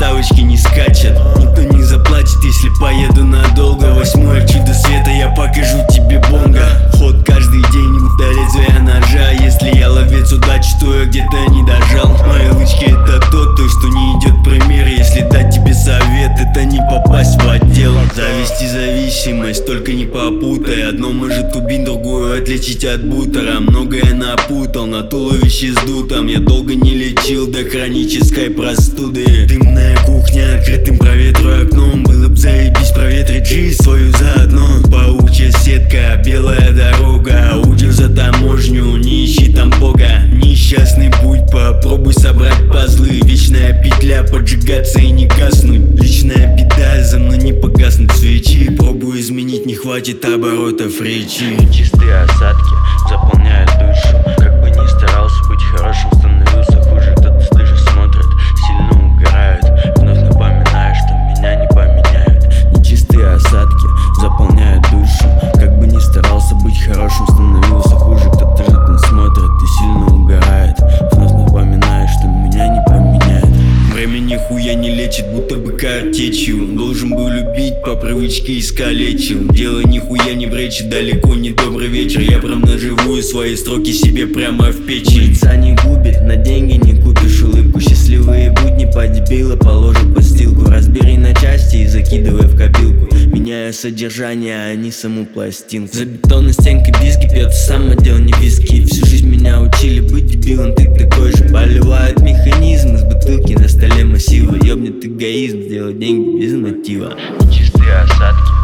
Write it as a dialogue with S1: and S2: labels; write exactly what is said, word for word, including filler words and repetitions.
S1: ставочки не скачет. Никто не заплатит, если поеду надолго. Восьмое чудо света, я покажу тебе бонго. Ход каждый день, будто лезвие ножа. Если я ловец удачи, то я где-то не дожал. Мои лычки это тот, той, что не идет пример. Если дать тебе совет, это не попасть в отдел. Завести зависимость, только не попутай. Одно может убить, другое отличить от бутера. Многое напутал, на туловище сдутом. Я долго не лечил до хронической простуды. Дымная кухня, открытым проветрую окном. Было б заебись проветрить жизнь свою заодно. Паучья сетка, белая дорога. Удил за таможню, не ищи там бога. Несчастный путь, попробуй собрать пазлы. Вечная петля, поджигаться и не гаснуть. Личная беда, за мной не погаснут свечи. Пробую изменить, не хватит оборотов речи.
S2: Чистые осадки заполняют душу. Как бы ни старался быть хорошим, становился хуже. Кто-то стыже смотрит, сильно угорают. Вновь напоминаю, что меня не поменяют. Нечистые осадки заполняют душу. Как бы ни старался быть хорошим, становился хуже. Кто-то же там смотрит и сильно угорает. Вновь напоминаю, что меня не поменяют.
S1: Время нихуя не лечит, будто бы картечью. Должен был любить, по привычке искалечил. Дело нихуя не в речи, далеко не добрый вечер. Я прям наживую свои строки себе прямо в печи.
S2: Лица не губит, на деньги не купишь улыбку. Счастливые будни по дебила положу подстилку. Разбери на части и закидывай в копилку. Меняю содержание, а не саму пластинку. За бетонной стенкой бизги пьет сам отдел, не виски. Всю жизнь меня учили быть дебилом, ты такой же. Поливают механизм из бутылки, на столе массивы. Ёбнет эгоизм, сделать деньги без мотива.
S3: Чистые осадки